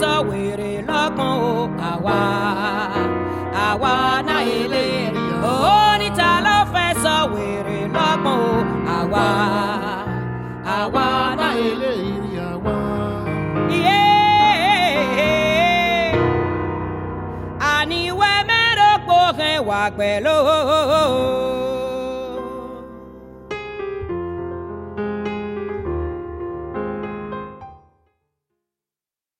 sọ wèrè lọ́gbọ́n o àwa náà eléyìí ó níta ló fẹ́ sọ wèrè lọ́gbọ́n o àwa náà eléyìí àwa. Àníwẹ́ mẹ́rọ̀ gbóhùn wà pẹ̀lú.